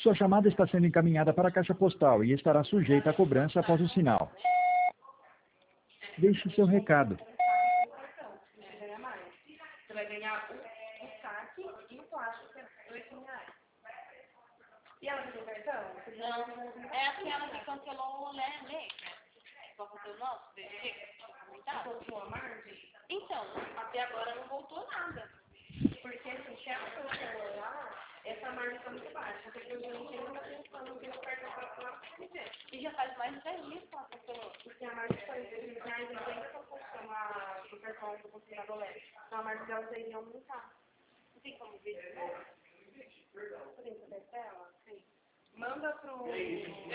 Sua chamada está sendo encaminhada para a caixa postal e estará sujeita a cobrança após o sinal. Deixe seu recado. Você vai ganhar o saque e o plástico, que é R$8. E ela pediu cartão? Não, é aquela que cancelou, né, lembra? Qual foi o nosso? Voltou a margem? Então, até agora não voltou nada. Porque assim, se ela cancelou lá, essa margem está muito baixa. Porque o cliente ainda está pensando que o cartão para falar E já faz mais de 10 dias que ela cancelou. e se a margem foi R$8, eles ainda estão postando o cartão do consumidor leve. Então a margem delas aí ia aumentar. Não tem como ver de novo. Você tem que saber dela? Sim. Manda pro